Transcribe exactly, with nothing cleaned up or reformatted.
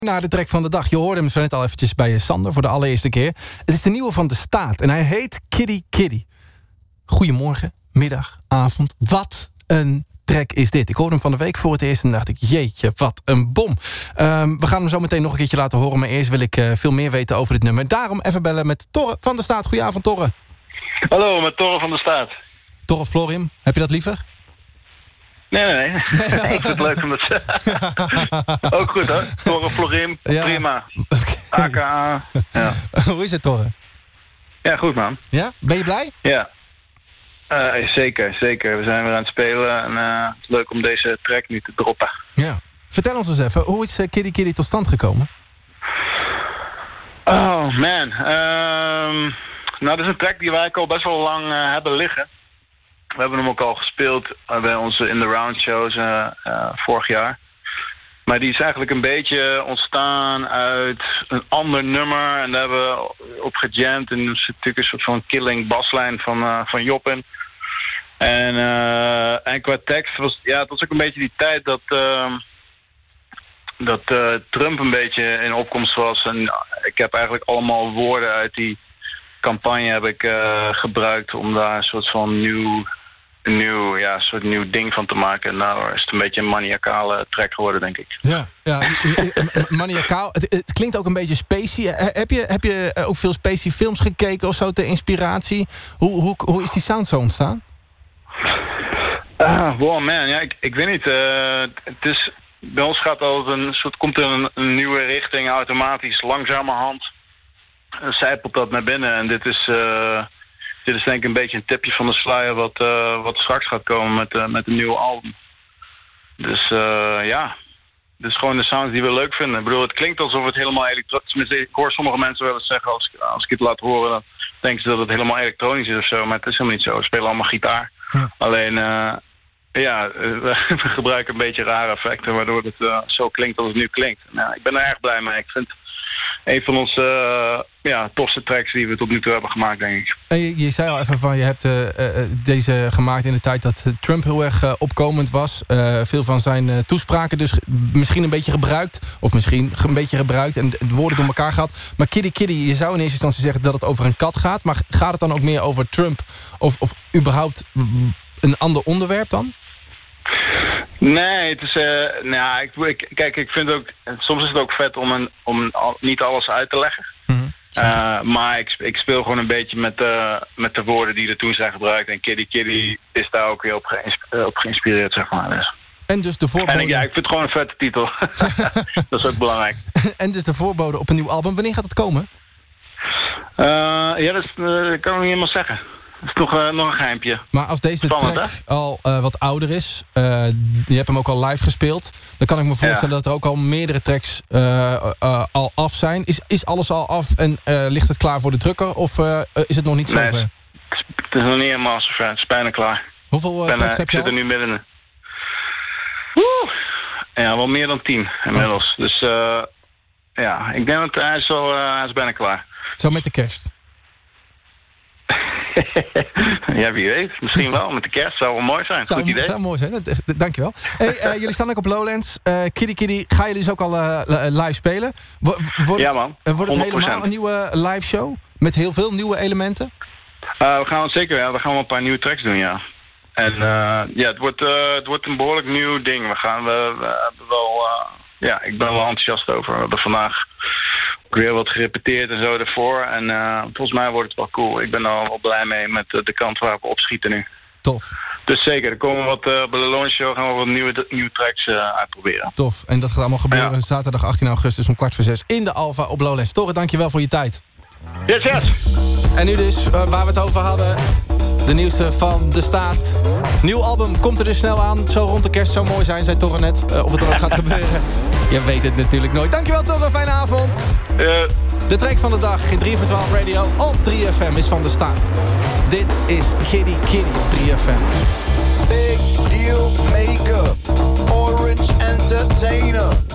Naar de track van de dag. Je hoorde hem zo net al eventjes bij Sander voor de allereerste keer. Het is de nieuwe van De Staat en hij heet Kitty Kitty. Goedemorgen, middag, avond. Wat een track is dit. Ik hoorde hem van de week voor het eerst en dacht ik, jeetje, wat een bom. Um, we gaan hem zo meteen nog een keertje laten horen, maar eerst wil ik uh, veel meer weten over dit nummer. Daarom even bellen met Torre van De Staat. Goedenavond, Torre. Hallo, met Torre van De Staat. Torre Florim, heb je dat liever? Nee, nee, nee. nee ik vind het leuk om dat ze... Ook goed, hoor. Torre Florim, ja. Prima. Okay. A K A. Ja. Hoe is het, Torre? Ja, goed, man. Ja? Ben je blij? Ja. Uh, zeker, zeker. We zijn weer aan het spelen en uh, het is leuk om deze track nu te droppen. Ja. Vertel ons eens even, hoe is uh, Kitty Kitty tot stand gekomen? Oh, man. Um, nou, dat is een track die wij al best wel lang uh, hebben liggen. We hebben hem ook al gespeeld bij onze In The Round shows uh, uh, vorig jaar. Maar die is eigenlijk een beetje ontstaan uit een ander nummer. En daar hebben we op gejamd. En er zit natuurlijk een soort van killing baslijn van, uh, van Joppen. En, uh, en qua tekst was ja, het was ook een beetje die tijd dat, uh, dat uh, Trump een beetje in opkomst was. En ik heb eigenlijk allemaal woorden uit die campagne heb ik uh, gebruikt om daar een soort van nieuw... een nieuw, ja, soort nieuw ding van te maken. En nou is het een beetje een maniacale track geworden, denk ik. Ja, ja maniacaal. Het, het klinkt ook een beetje spacey. Heb je, heb je ook veel spacey films gekeken of zo ter inspiratie? Hoe, hoe, hoe is die sound zo ontstaan? Ah, wow, man. Ja, ik, ik weet niet. Uh, het is, bij ons gaat altijd een soort, komt er een, een nieuwe richting automatisch, langzamerhand. Uh, zijpelt dat naar binnen. En dit is... Uh, Dit is denk ik een beetje een tipje van de sluier wat, uh, wat straks gaat komen met, uh, met een nieuw album. Dus uh, ja, dit is gewoon de sounds die we leuk vinden. Ik bedoel, het klinkt alsof het helemaal elektronisch is. Ik hoor sommige mensen wel eens zeggen, als, als ik het laat horen, dan denken ze dat het helemaal elektronisch is of zo. Maar het is helemaal niet zo. We spelen allemaal gitaar. Ja. Alleen, uh, ja, we gebruiken een beetje rare effecten, waardoor het uh, zo klinkt als het nu klinkt. Nou, ik ben er erg blij mee. Ik vind een van onze uh, ja, tofste tracks die we tot nu toe hebben gemaakt, denk ik. En je, je zei al even van, je hebt uh, uh, deze gemaakt in de tijd dat Trump heel erg uh, opkomend was. Uh, veel van zijn uh, toespraken dus misschien een beetje gebruikt. Of misschien een beetje gebruikt en de woorden door elkaar gehad. Maar Kitty Kitty, je zou in eerste instantie zeggen dat het over een kat gaat. Maar gaat het dan ook meer over Trump? Of, of überhaupt een ander onderwerp dan? Nee, het is, uh, nou, ik, ik, kijk, ik vind ook, soms is het ook vet om, een, om al, niet alles uit te leggen. Mm-hmm. uh, maar ik, ik speel gewoon een beetje met, uh, met de woorden die er toen zijn gebruikt. En Kitty Kitty is daar ook weer op, geïnsp- op geïnspireerd, zeg maar. Dus. En dus de voorbode... En ik, ja, ik vind het gewoon een vette titel. Dat is ook belangrijk. En dus de voorbode op een nieuw album. Wanneer gaat het komen? Uh, ja, dat, is, uh, dat kan ik niet helemaal zeggen. Dat is nog, uh, nog een geheimpje. Maar als deze Spannend, track hè? al uh, wat ouder is, uh, je hebt hem ook al live gespeeld, dan kan ik me voorstellen ja. dat er ook al meerdere tracks uh, uh, al af zijn. Is, is alles al af en uh, ligt het klaar voor de drukker of uh, is het nog niet zover? Nee, het, het is nog niet helemaal zover. Het is bijna klaar. Hoeveel uh, ben, tracks uh, heb je Ik zit al? er nu midden in. Woe! Ja, wel meer dan tien inmiddels. Okay. Dus uh, ja, ik denk dat hij is, al, uh, hij is bijna klaar. Zo met de kerst? Ja, wie weet. Misschien wel. Met de kerst zou wel mooi zijn. Zou, Goed idee. Zou mooi zijn. Dankjewel. Hey, uh, jullie staan ook op Lowlands. Uh, Kitty Kitty, gaan jullie dus ook al uh, live spelen? Wordt ja, man. Het, wordt het helemaal een nieuwe live show? Met heel veel nieuwe elementen? Uh, we gaan het zeker, ja. We gaan wel een paar nieuwe tracks doen, ja. En uh, ja, het wordt, uh, het wordt een behoorlijk nieuw ding. We gaan, we, we hebben wel... Uh, ja, ik ben wel enthousiast over. We hebben vandaag ook weer wat gerepeteerd en zo ervoor. En uh, volgens mij wordt het wel cool. Ik ben er wel blij mee met de, de kant waar we opschieten nu. Tof. Dus zeker, er komen wat uh, bij de launch show gaan we wat nieuwe, nieuwe tracks uh, uitproberen. Tof. En dat gaat allemaal gebeuren ja. zaterdag achttien augustus om kwart voor zes in de Alfa op Lowlands. Torre, dankjewel voor je tijd. Yes, yes. En nu dus, uh, waar we het over hadden. De nieuwste van De Staat. Nieuw album komt er dus snel aan. Zo rond de kerst zou mooi zijn, zei Torre net. Uh, of het er ook gaat gebeuren. Je weet het natuurlijk nooit. Dankjewel Torre, fijne avond. Uh. De track van de dag in drie voor twaalf Radio op drie F M is van De Staat. Dit is Kitty Kitty op drie F M. Big deal maker, Orange entertainer.